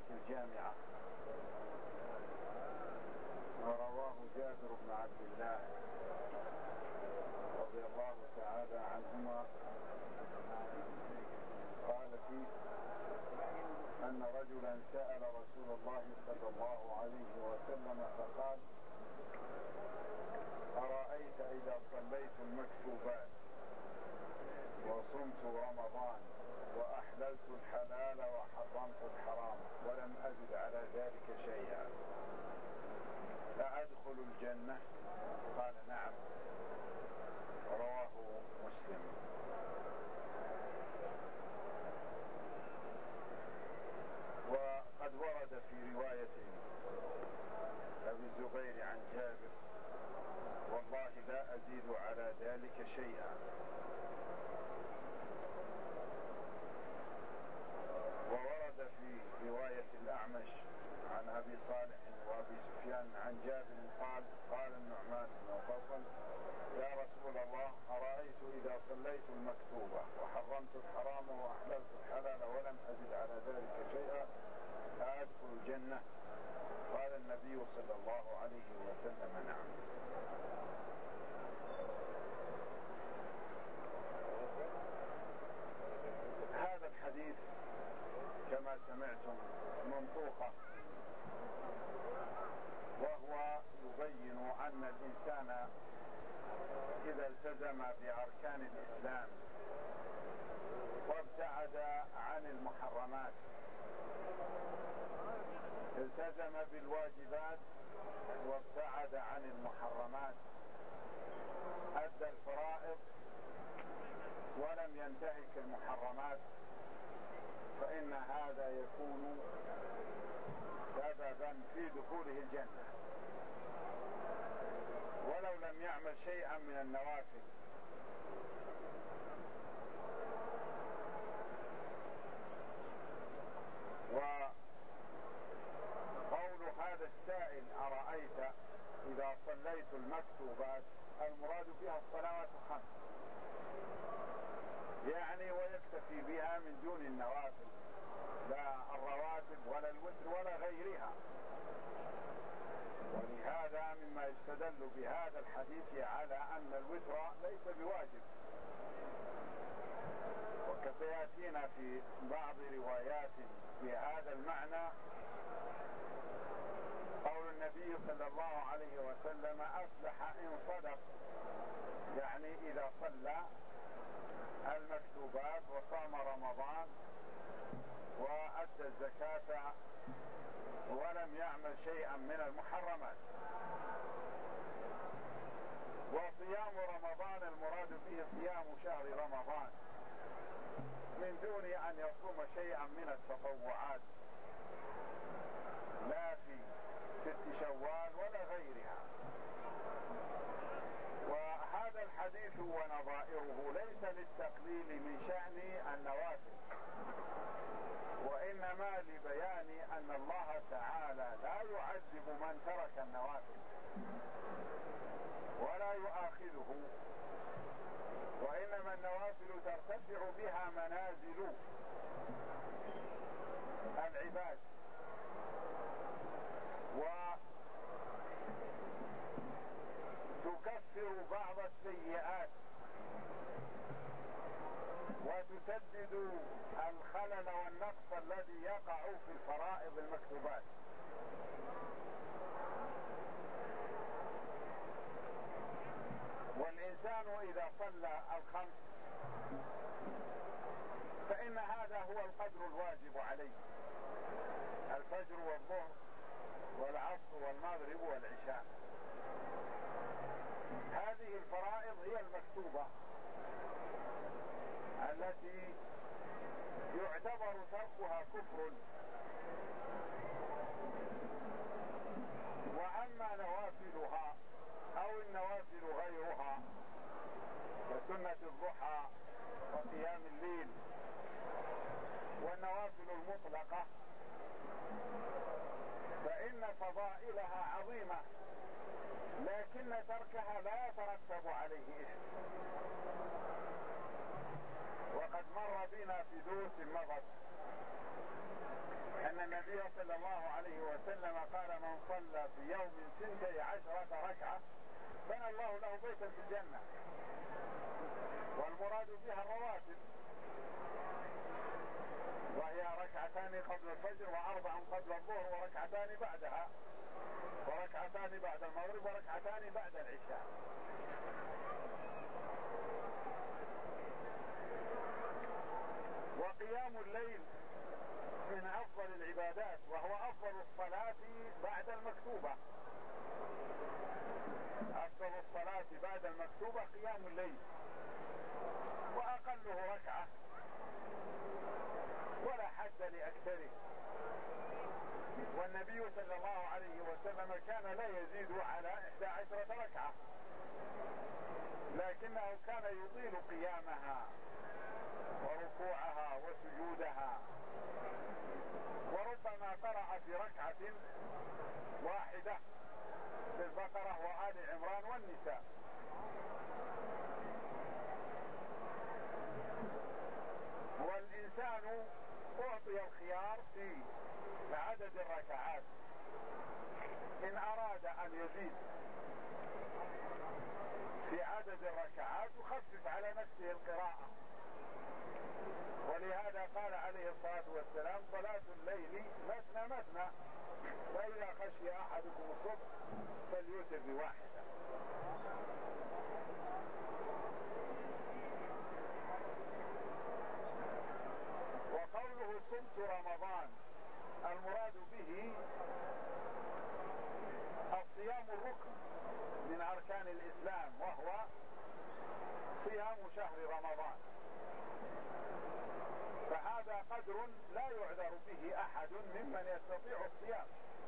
الجامعة. ورواه جابر بن عبد الله رضي الله تعالى عنهما قال فيه أن رجلا سأل رسول الله صلى الله عليه وسلم فقال: أرأيت إذا صليت المكتوبات وصمت رمضان وأحللت الحلال وحرمت الحرام ولم أزد على ذلك شيئا أأدخل الجنة؟ قال: نعم. رواه مسلم. وقد ورد في رواية أبي الزبير عن جابر: والله لا أزيد على ذلك شيئا. وورد في رواية الأعمش عن أبي صالح وأبي سفيان عن جابر قال النعمان بن مقوقل: يا رسول الله، أرأيت إذا صليت المكتوبة وحرمت الحرام وأحللت الحلال ولم أزد على ذلك شيئا أدخل الجنة؟ قال النبي صلى الله عليه وسلم: نعم. هذا الحديث كما سمعتم منطوقة، وهو يبين أن الإنسان إذا التزم بأركان الإسلام وابتعد عن المحرمات، التزم بالواجبات وابتعد عن المحرمات، أدى الفرائض ولم ينتهك المحرمات، فإن هذا يكون سببا في دخوله الجنة ولو لم يعمل شيئا من النوافل. وقول هذا السائل: أرأيت إذا صليت المكتوبات، المراد بها الصلوات الخمس، يعني ويكتفي بها من دون النوافل، لا الرواتب ولا الوتر ولا غيرها. ولهذا مما يستدل بهذا الحديث على أن الوتر ليس بواجب، وكسياتينا في بعض روايات بهذا المعنى قول النبي صلى الله عليه وسلم: أفلح إن صدق، يعني إذا صلى المكتوبات وصام رمضان وأدى الزكاة ولم يعمل شيئا من المحرمات. وصيام رمضان المراد به صيام شهر رمضان من دون أن يصوم شيئا من التطوعات، لا في 6 شوال ولا غيرها. وهذا الحديث ونظائره ليس للتقليل من شأن النوافل، وإنما لبيان أن الله تعالى لا يعذب من ترك النوافل ولا يؤاخذه، وإنما النوافل ترتفع بها منازل العباد وتكفر بعض السيئات وتسدد الخلل والنقص الذي يقع في الفرائض المكتوبات. والإنسان إذا صلى الخمس فإن هذا هو القدر الواجب عليه: الفجر والظهر والعصر والمغرب والعشاء. هذه الفرائض هي المكتوبة التي يعتبر تركها كفر. وأما نوافلها أو النوافل غيرها كسنة الضحى وقيام الليل والنوافل المطلقة فإن فضائلها عظيمة، لكن تركها لا يترتب عليه إثم. وقد مر بنا في دروس مضت أن النبي النبي صلى الله عليه وسلم قال: من صلى في يوم 12 ركعة بنى الله له بيتا في الجنة، والمراد بها الرواتب، وهي ركعتان قبل الفجر وأربع قبل الظهر وركعتان بعدها، وركعتان بعد المغرب وركعتان بعد العشاء. وقيام الليل من أفضل العبادات، وهو أفضل الصلاة بعد المكتوبة. أفضل الصلاة بعد المكتوبة قيام الليل، وأقله ركعة ولا حد لأكثره. والنبي صلى الله عليه وسلم كان لا يزيد على 11 ركعة، لكنه كان يطيل قيامها وركوعها وسجودها، وربما قرأ في ركعة واحدة في البقرة وآل عمران والنساء. والإنسان أعطي الخيار في عدد الركعات، إن أراد أن يزيد في عدد الركعات يخفف على نفسه القراءة. ولهذا قال عليه الصلاة والسلام: صلاة الليل مثنى مثنى، فإذا خشي أحدكم الصبح فليوتر بواحدة. وقوله صمت رمضان المراد به الصيام الركن من أركان الإسلام، وهو صيام شهر رمضان، فهذا قدر لا يعذر به أحد ممن يستطيع الصيام.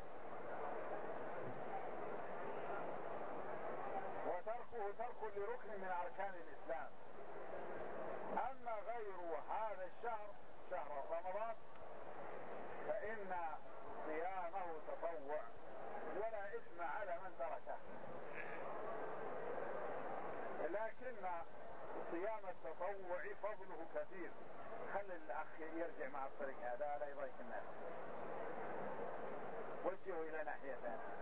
وتركه ترك لركن من أركان الإسلام. أما غير هذا الشهر، شهر رمضان، فإن صيامه تطوع ولا إثم على من تركه. لكن صيام التطوع فضله كثير. خلي الأخ يرجع مع الطريق هذا لا يضايق الناس، وجهه إلى ناحية ثانية.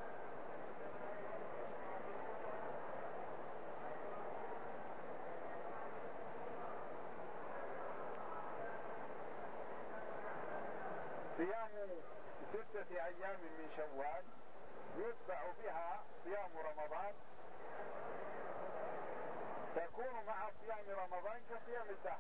صيام 6 أيام من شوال يتبع بها صيام رمضان، تكون مع صيام رمضان كصيام الدهر.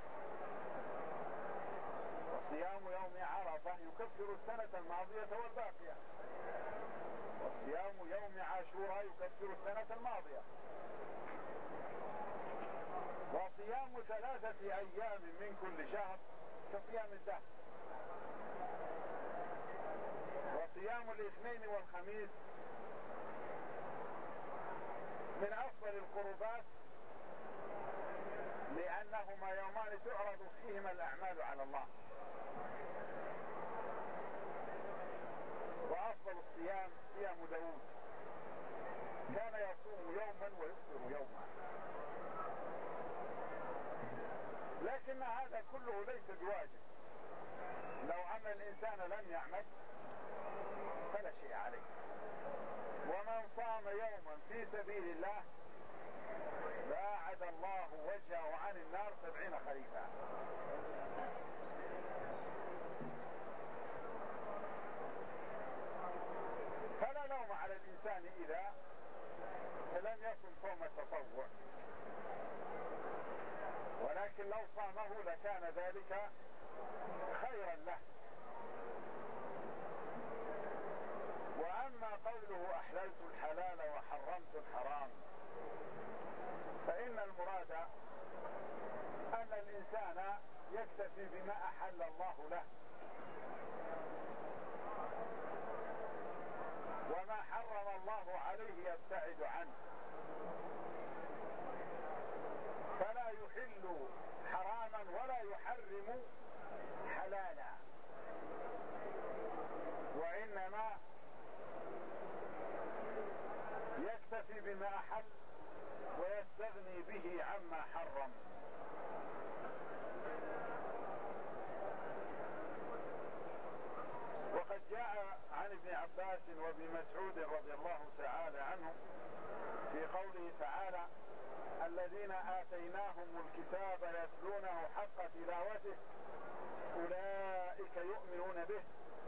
وصيام يوم عرفة يكفر السنة الماضية والباقية، وصيام يوم عاشوراء يكفر السنة الماضية، وصيام 3 أيام من كل شهر كصيام الدهر، وصيام الاثنين والخميس من أفضل القربات، لأنهما يومان تعرض فيهما الأعمال على الله. وأفضل الصيام صيام داود، كان يصوم يوما ويفطر يوما. لكن هذا كله ليس بواجب، لو أن الإنسان لم يعمل فلا شيء عليه. ومن صام يوما في سبيل الله باعد الله وجهه عن النار 70 خريفا. فلا لوم على الإنسان إذا لم يصم صوم التطوع، ولكن لو صامه لكان ذلك خيرا له. وأما قوله أحللت الحلال وحرمت الحرام، فإن المراد أن الإنسان يكتفي بما أحل الله له، وما حرم الله عليه يبتعد عنه، فلا يحل حراما ولا يحرم حلالا، وإنما يكتفي بما أحل ويستغني به عما حرم. عباس وابن مسعود رضي الله تعالى عنهم في قوله تعالى الذين آتيناهم الكتاب يتلونه حق تلاوته أولئك يؤمنون به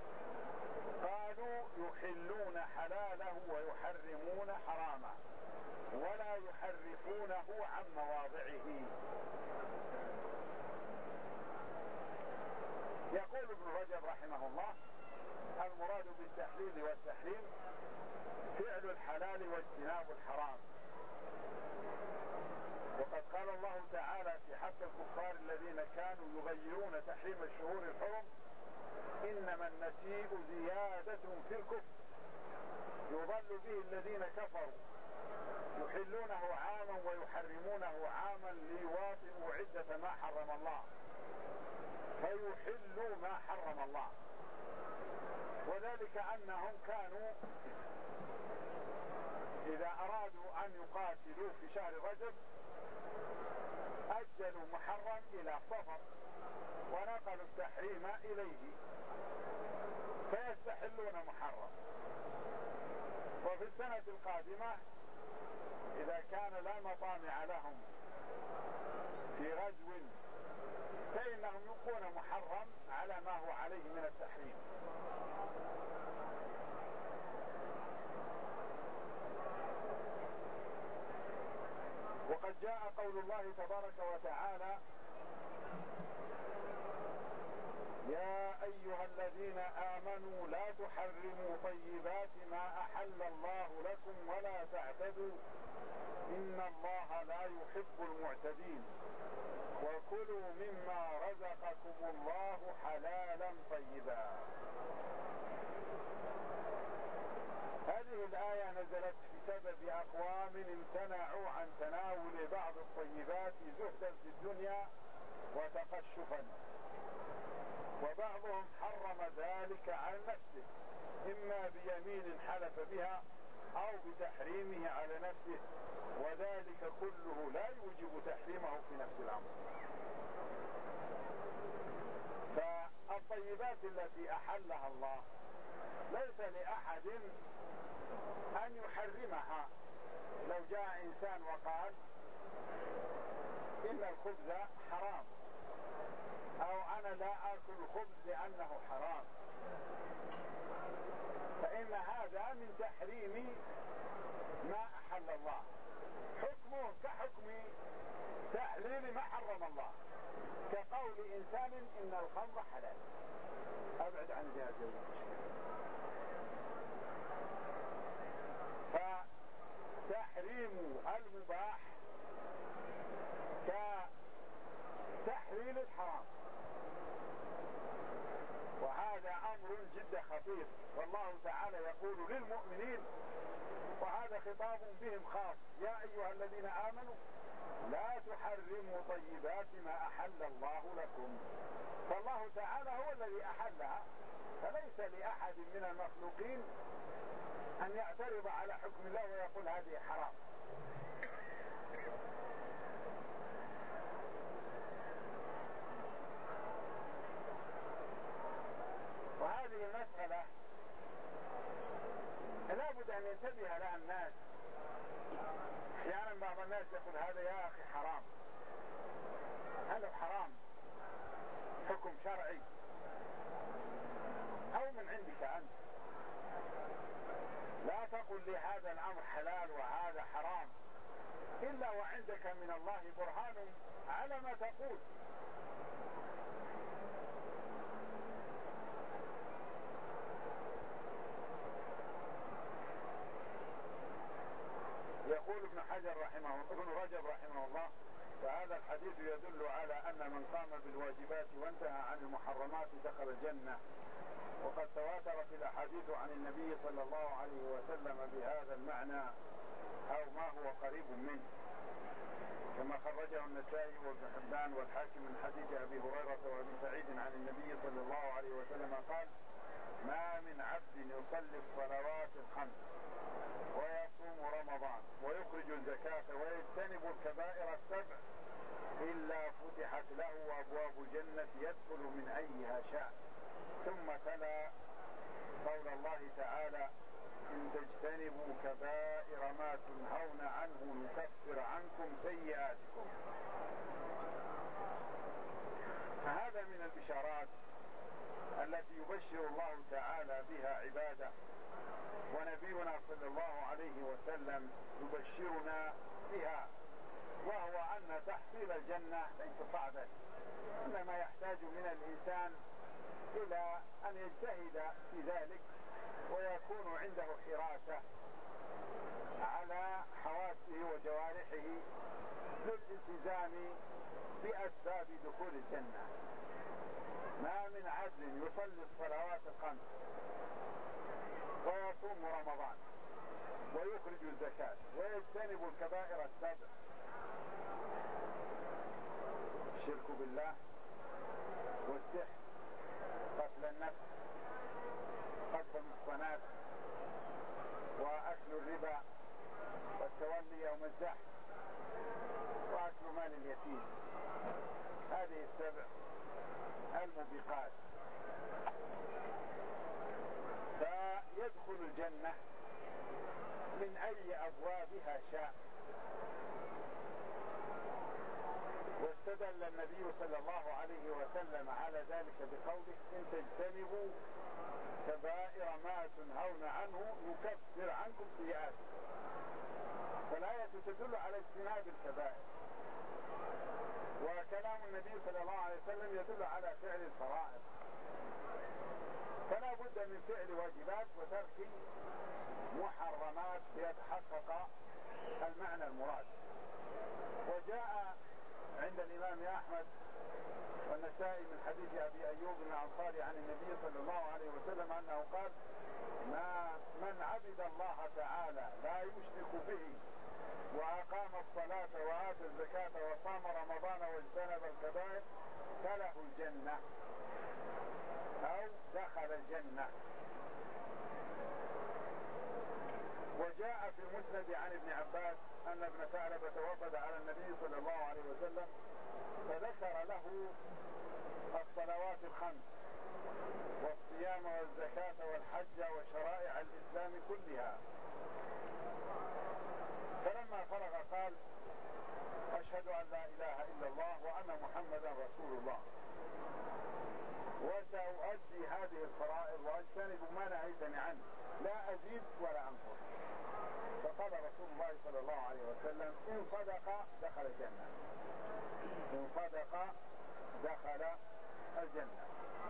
قالوا يحلون حلاله ويحرمون حرامه ولا يحرفونه عن مواضعه. يقول ابن رجب رحمه الله المراد بالتحليل والتحريم فعل الحلال واجتناب الحرام. وقد قال الله تعالى في حق الكفار الذين كانوا يغيرون تحريم الشهور الحرم إنما النسيء زيادة في الكفر يضل به الذين كفروا يحلونه عاما ويحرمونه عاما ليواطئوا عدة ما حرم الله فيحلوا ما حرم الله. وذلك أنهم كانوا إذا أرادوا أن يقاتلوا في شهر رجب أجلوا محرم إلى صفر ونقلوا التحريم إليه فيستحلون محرم. وفي السنة القادمة إذا كان لا مطامع لهم في غزو فإنهم يبقون محرم على ما هو عليه من التحريم. وقد جاء قول الله تبارك وتعالى يا أيها الذين آمنوا لا تحرموا طيبات ما أحل الله لكم ولا تعتدوا إن الله لا يحب المعتدين وكلوا مما رزقكم الله حلالا طيبا. هذه الآية نزلت بسبب أقوام امتنعوا عن تناول بعض الطيبات زهدا في الدنيا وتقشفا وبعضهم حرم ذلك عن نفسه إما بيمين حلف بها أو بتحريمه على نفسه وذلك كله لا يوجب تحريمه في نفس الأمر. فالطيبات التي أحلها الله ليس لأحد أن يحرمها. لو جاء إنسان وقال إن الخبز حرام أو أنا لا آكل الخبز لأنه حرام فإن هذا من تحريم ما أحل الله حكمه كحكم تحليل ما حرم الله كقول إنسان إن الخمر حلال. أبعد عن هذه المشكلة. فتحريم المباح كتحليل الحرام وهذا أمر جدا خطير. والله تعالى يقول للمؤمنين وهذا خطاب بهم خاص يا أيها الذين آمنوا لا تحرموا طيبات ما أحل الله لكم. فالله تعالى هو الذي أحلها فليس لأحد من المخلوقين أن يعترض على حكم الله ويقول هذه حرام. وهذه المسألة لا بد أن ينتبه لها الناس. أحيانا بعض الناس يقول هذا يا أخي حرام. هذا حرام حكم شرعي أو من عندك أنت. لا تقل لي هذا الأمر حلال وهذا حرام إلا وعندك من الله برهان على ما تقول. يقول ابن رجب رحمه الله فهذا الحديث يدل على أن من قام بالواجبات وانتهى عن المحرمات دخل الجنة. وقد تواترت الأحاديث عن النبي صلى الله عليه وسلم بهذا المعنى أو ما هو قريب منه كما خرجه النسائي وابن حبان والحاكم من حديث أبي هريرة وابن سعيد عن النبي صلى الله عليه وسلم قال ما من عبد يصلي الصلوات الخمس ويصوم رمضان ويخرج الزكاة ويجتنب الكبائر السبع إلا فتحت له أبواب الجنة يدخل من أيها شاء. ثم تلا قول الله تعالى إن تجتنبوا كبائر ما تنهون عنه نكفر عنكم سيئاتكم. فهذا من البشارات التي يبشر الله تعالى بها عباده، ونبينا صلى الله عليه وسلم يبشرنا بها، وهو أن تحصيل الجنة ليس صعبا، إنما يحتاج من الإنسان إلى أن يجتهد في ذلك ويكون عنده حراسة على حواسه وجوارحه للالتزام بأسباب دخول الجنة. ما من عبد يصلي الصلوات الخمس ويصوم رمضان ويخرج الزكاة ويجتنب الكبائر السبع، الشرك بالله والسحر، قتل النفس، قتل المحصنات، وأكل الربا، والتولي يوم الزحف، وأكل مال اليتيم، هذه السبع الموبقات، فيدخل الجنة من أي أبوابها شاء. واستدل النبي صلى الله عليه وسلم على ذلك بقوله إن تجتنبوا كبائر ما تنهون عنه نكفر عنكم سيئاتكم. فالآية تدل على اجتناب الكبائر، وكلام النبي صلى الله عليه وسلم يدل على فعل الفرائض، فلا بد من فعل واجبات وترك محرمات ليتحقق المعنى المراد. وجاء عند الإمام أحمد والنسائي من حديث أبي أيوب الأنصاري عن النبي صلى الله عليه وسلم أنه قال من عبد الله تعالى لا يشرك به وأقام الصلاة وآتى الزكاة وصام رمضان واجتنب الكبائر فله الجنة أو دخل الجنة. وجاء في المسند عن ابن عباس أن ابن ثعلبة وفد على النبي صلى الله عليه وسلم فذكر له الصلوات الخمس والصيام والزكاة والحج وشرائع الإسلام كلها، فلما فرغ قال أشهد أن لا إله إلا الله وأن محمدا رسول الله، وسأؤدي هذه الفرائض وأجتنب ما نهيتني عنه، لا أزيد ولا أنقص. فقال رسول الله صلى الله عليه وسلم إن صدق دخل الجنة، إن صدق دخل الجنة.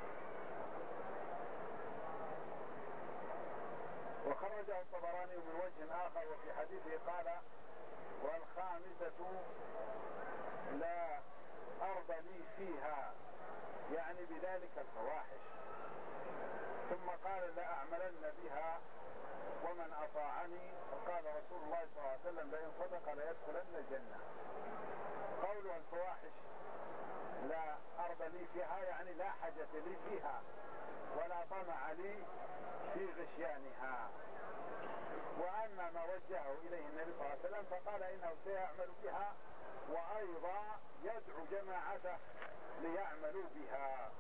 وخرجه الطبراني من وجه آخر وفي حديثه قال والخامسة لا أرض لي فيها، يعني بذلك الفواحش، ثم قال لا أعملن بها ومن أطاعني، وقال رسول الله صلى الله عليه وسلم لئن صدق ليدخلن الجنة. قوله الفواحش لا أرض لي فيها يعني لا حاجة لي فيها ولا طمع لي في غشيانها. وأما ما وجهه إليه النبي صلى الله عليه وسلم فقال إنه سيعمل بها وأيضا يدعو جماعته ليعملوا بها.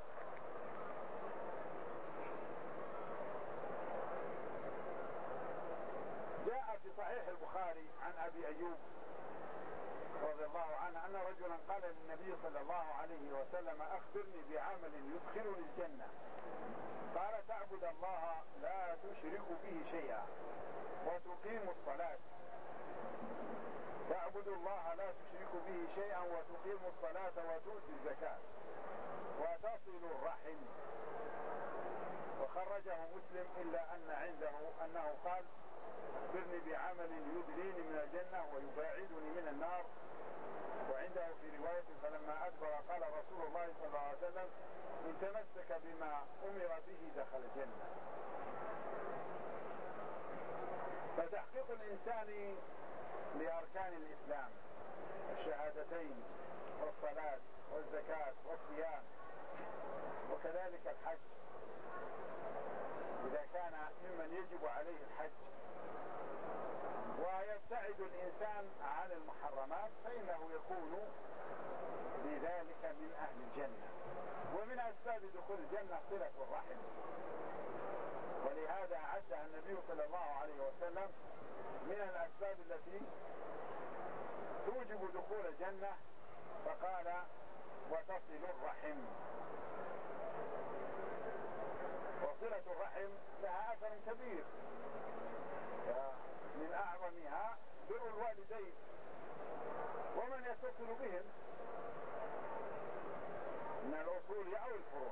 جاء في صحيح البخاري عن أبي أيوب رضي الله عنه أن رجلا قال للنبي صلى الله عليه وسلم أخبرني بعمل يدخلني الجنة. قال تعبد الله لا تشرك به شيئا وتقيم الصلاة، تعبد الله لا تشرك به شيئا وتقيم الصلاة وتؤتي الزكاة وتصل الرحم. وخرجه مسلم إلا أن عنده أنه قال أخبرني بعمل يدنيني من الجنة ويباعدني من النار. وعنده في رواية فلما أدبر قال رسول الله صلى الله عليه وسلم إن تمسك بما أمر به دخل الجنة. فتحقيق الإنسان لأركان الإسلام الشهادتين والصلاة والزكاة والصيام وكذلك الحج، إذا كان ممن يجب عليه الحج ويبتعد الإنسان عن المحرمات فإنه يكون بذلك من أهل الجنة. ومن أسباب دخول الجنة صلة الرحم، ولهذا عليه وسلم من الأسباب التي توجب دخول الجنة، فقال وتصل الرحم. وصلة الرحم لها أثر كبير، من أعظمها بر الوالدين ومن يتصل بهم من الأصول أو الفروع.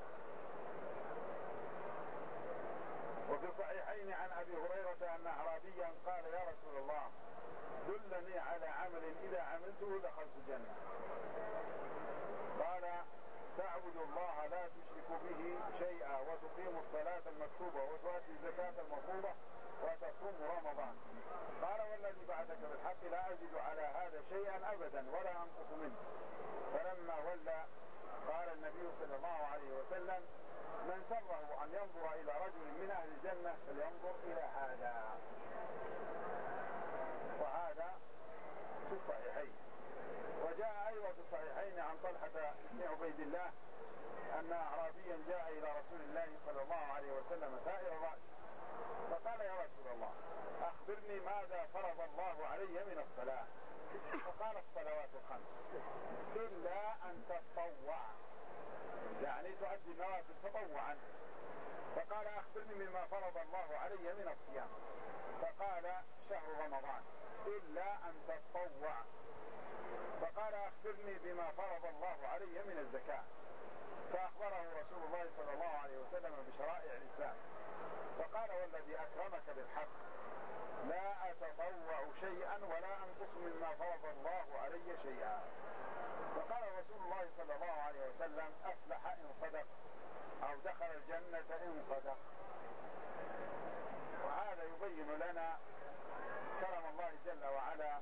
وفي الصحيحين عن أبي هريرة أن أعرابيا قال يا رسول الله دلني على عمل إذا عملته دخلت الجنة. قال تعبد الله لا تشرك به شيئا وتقيم الصلاة المكتوبة وتؤدي الزكاة المفروضة وتصوم رمضان. قال والذي بعثك بالحق لا أزيد على هذا شيئا أبدا ولا أنقص منه. فلما ولى قال النبي صلى الله عليه وسلم من سره أن ينظر إلى رجل من أهل الجنة فلينظر إلى هذا. وهذا في الصحيحين. وجاء أيضا في الصحيحين عن طلحة بن عبيد الله أن أعرابيا جاء إلى رسول الله صلى الله عليه وسلم سائر الرأس فقال يا رسول الله أخبرني ماذا فرض الله علي من الصلاة. فقال الصلوات الخمس إلا أن تتطوع، يعني تؤدي النوافل تطوعا. فقال أخبرني مما فرض الله علي من الصيام. فقال شهر رمضان إلا أن تتطوع. فقال أخبرني بما فرض الله علي من الزكاة. فأخبره رسول الله صلى الله عليه وسلم بشرائع الإسلام. فقال والذي أكرمك بالحق لا أتطوع شيئا ولا أنقص مما فرض الله علي شيئا. فقال رسول الله صلى الله عليه وسلم أفلح إن صدق أو دخل الجنة إن صدق. وهذا يبين لنا كرم الله جل وعلا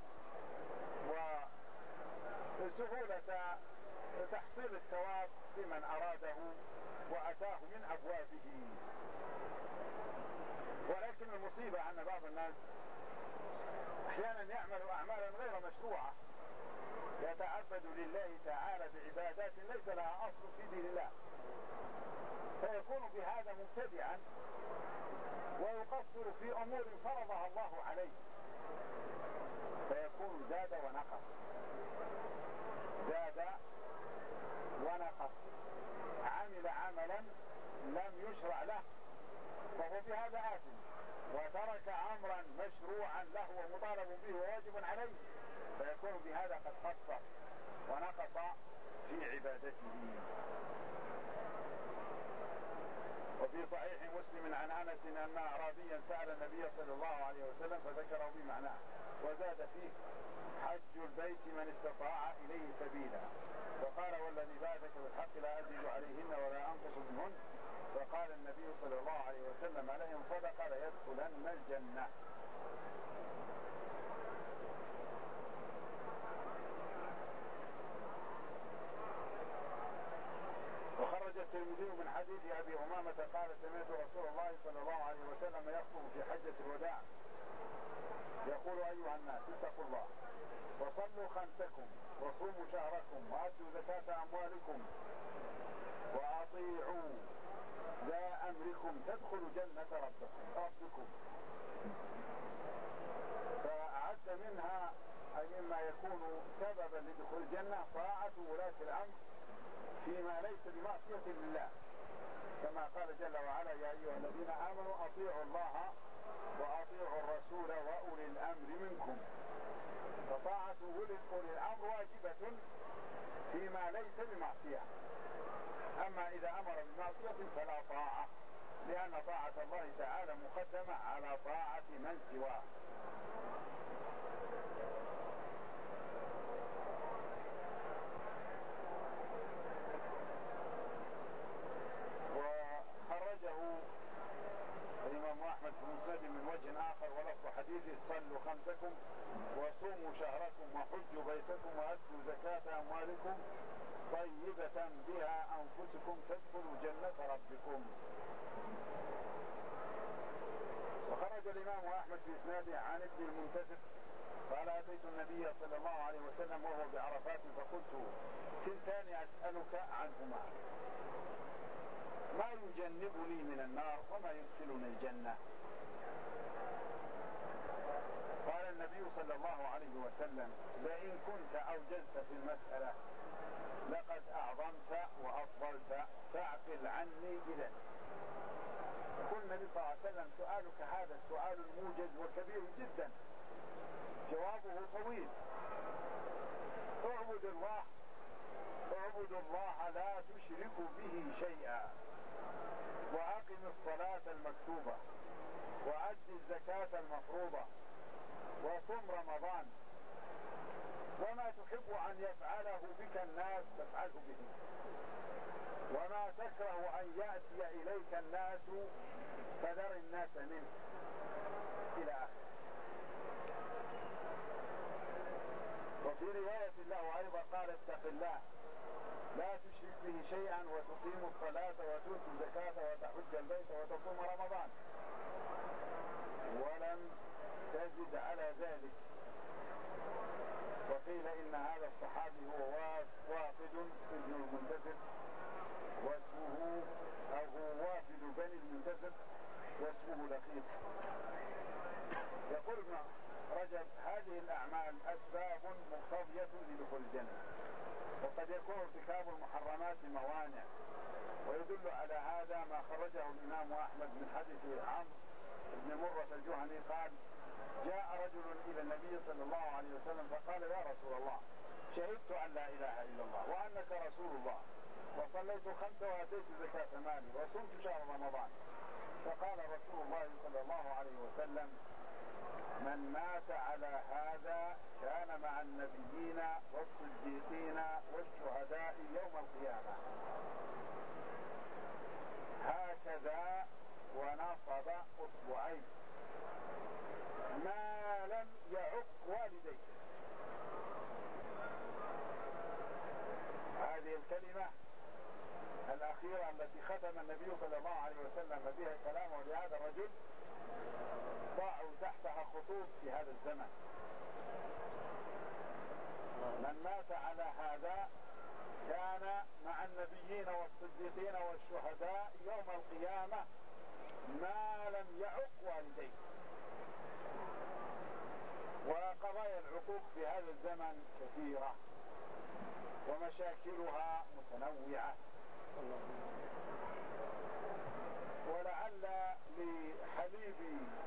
وسهولة تحصيل الثواب لمن أراده وأتاه من أبوابه. ولكن المصيبة أن بعض الناس أحيانا يعمل أعمالا غير مشروعة، يتعبد لله تعالى بعبادات ليس لها أصل في دين الله، فيكون بهذا مبتدعا ويقصر في أمور فرضها الله عليه، فيكون زاد ونقص زاد ونقص، عمل عملا لم يشرع له فهو بهذا آثم، وترك أمرا مشروعا له ومطالب به وواجب عليه فيكون بهذا قد قصر ونقص في عبادته. وفي صحيح مسلم عن أنس أن أعرابيا سأل النبي صلى الله عليه وسلم فذكره بمعناه وزاد فيه حج البيت من استطاع إليه سبيلا. فقال والذي بعثك بالحق لا أزيد عليهن ولا أنقص منهن. فقال النبي صلى الله عليه وسلم لئن صدق ليدخلن الجنة. وخرج الترمذي من حديث أبي أمامة قال سمعت رسول الله صلى الله عليه وسلم يخطب في حجة الوداع يقول أيها الناس اتقوا الله وصلوا خمسكم وصوموا شهركم وأدوا زكاة أموالكم وأطيعوا ذا أمركم تدخلوا جنة ربكم. فأعد منها أي مما يكون سببا لدخول الجنة طاعة ولاة الأمر فيما ليس بمعصية لله، كما قال جل وعلا يا أيها الذين آمنوا أطيعوا الله وأطيعوا الرسول وأولي الأمر منكم. فطاعة أولي الأمر واجبة فيما ليس بمعصية، أما إذا أمر بمعصية فلا طاعة، لأن طاعة الله تعالى مقدمة على طاعة من سواه. وخرجه الإمام أحمد في مسند من وجه آخر ولفظ حديثه صلوا خمسكم وصوموا شهركم وحجوا بيتكم وأدوا زكاة أموالكم طيبة بها أنفسكم تدخلوا جنة ربكم. وخرج الإمام أحمد في إسناده عن ابن المنتسب قال أتيت النبي صلى الله عليه وسلم وهو بعرفات فقلت كنتان أسألك عنهما ما يجنبني من النار وما يدخلني الجنة. صلى الله عليه وسلم: لئن كنت أوجزت في المسألة لقد أعظمت وأفضلت فاعقل عني إذن. يقول النبي صلى الله عليه وسلم: سؤالك هذا السؤال موجز وكبير جدا، جوابه طويل. اعبد الله لا تشرك به شيئا، وأقم الصلاة المكتوبة، وأد الزكاة المفروضة، وصم رمضان، وما تحب أن يفعله بك الناس تفعله به، وما تكره أن يأتي إليك الناس فذر الناس منه، إلى آخره. وفي رواية له أيضا قال: اتق الله لا تشرك به شيئا، وتقيم الصلاة وتؤتي الزكاة وتحج البيت وتصوم رمضان. ولم تزد على ذلك. وقيل إن هذا الصحابي هو وافد ابن المنتسب، واسمه هو وافد بني المنتسب واسمه لقيط. يقول ابن رجب: هذه الأعمال أسباب مقتضية لدخول الجنة، وقد يكون ارتكاب المحرمات موانع. ويدل على هذا ما خرجه الإمام أحمد من حديث عمرو بن مرة الجهني قال: جاء رجل إلى النبي صلى الله عليه وسلم فقال: يا رسول الله، شهدت أن لا إله إلا الله وأنك رسول الله، وصليت 5 وآتيت زكاة مالي وصمت شهر رمضان. فقال رسول الله صلى الله عليه وسلم: من مات على هذا كان مع النبيين والصديقين والشهداء يوم القيامة. هكذا ونصب أصبعين ما لم يعق والديه. هذه الكلمة الأخيرة التي ختم النبي صلى الله عليه وسلم بها كلامه لهذا الرجل ضاعوا تحتها خطوط في هذا الزمن. من مات على هذا كان مع النبيين والصديقين والشهداء يوم القيامة ما لم يعق والديه. وقضايا العقوق في هذا الزمن كثيرة ومشاكلها متنوعة، ولعل لحليب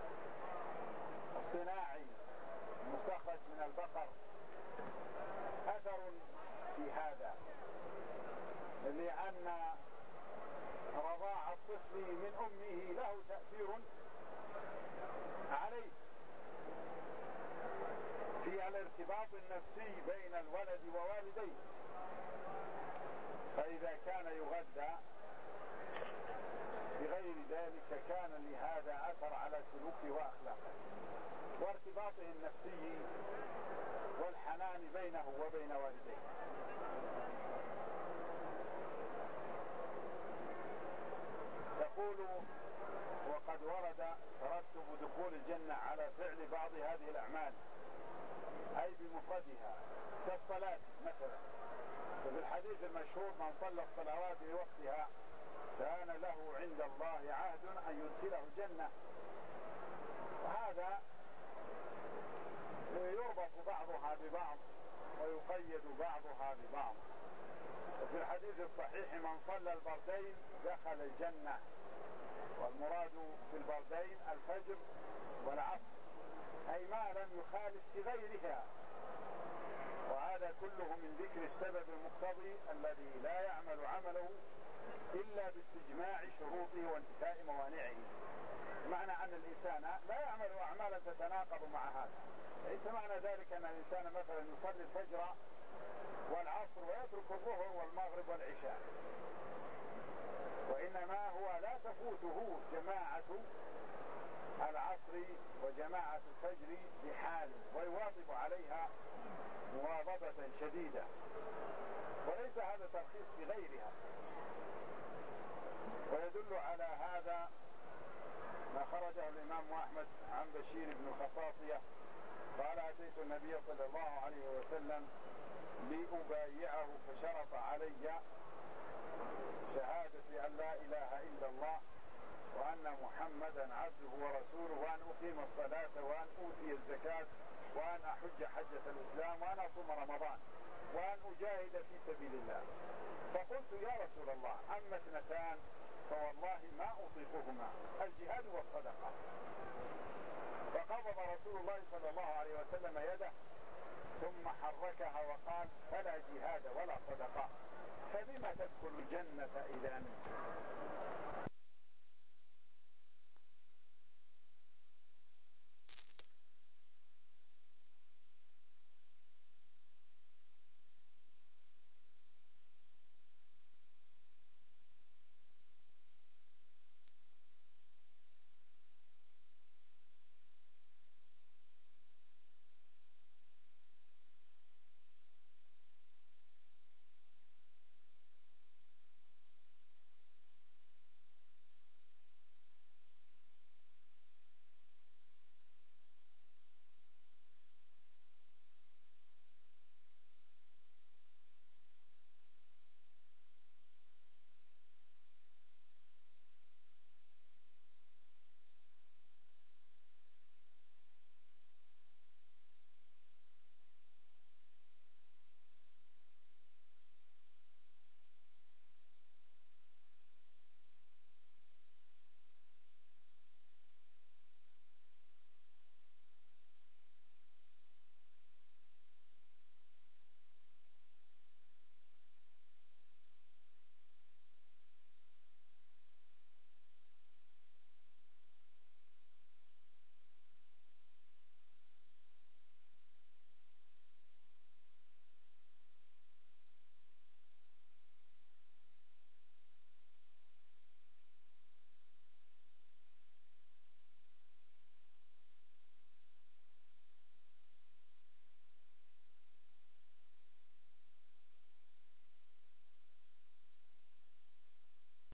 الصناعي المستخرج من البقر أثر في هذا، لأن رضاع الطفل من أمه له تأثير عليه في الارتباط النفسي بين الولد ووالديه. فإذا كان يغذى بغير ذلك كان لهذا أثر على سلوكه وأخلاقه وارتباطه النفسي والحنان بينه وبين والديه. يقول: وقد ورد ترتب دخول الجنة على فعل بعض هذه الأعمال، أي بمفردها، كالصلاة مثلا. وفي الحديث المشهور: من صلى الصلوات بوقتها كان له عند الله عهد أن يدخله الجنة. وهذا يربط بعضها ببعض ويقيد بعضها ببعض. وفي الحديث الصحيح: من صلى البردين دخل الجنة. والمراد بالبردين الفجر والعصر، أي ما لم يخالف في غيرها. وهذا كله من ذكر السبب المقتضي الذي لا يعمل عمله إلا باستجماع شروطه وانتفاء موانعه. معنى أن الإنسان لا يعمل أعمالا تتناقض مع هذا. ليس معنى ذلك أن الإنسان مثلا يصلي الفجر والعصر ويترك الظهر والمغرب والعشاء، وإنما هو لا تفوته جماعة العصر وجماعة الفجر بحال، ويواظب عليها مواظبة شديدة، وليس هذا ترخيص في غيرها. ويدل على هذا ما خرجه الإمام أحمد عن بشير بن الخصاصية قال: أتيت النبي صلى الله عليه وسلم لأبايعه فشرط علي شهادة أن لا إله إلا الله وأن محمدا عبده ورسوله، وأن أقيم الصلاة وأن أؤتي الزكاة وأن أحج حجة الإسلام وأن أصوم رمضان وأن أجاهد في سبيل الله. فقلت يا رسول الله أما اثنتان فوالله ما أطيقهما، الجهاد والصدقة. فقبض رسول الله صلى الله عليه وسلم يده ثم حركها وقال فلا جهاد ولا صدقة، فبما تدخل الجنة إذا؟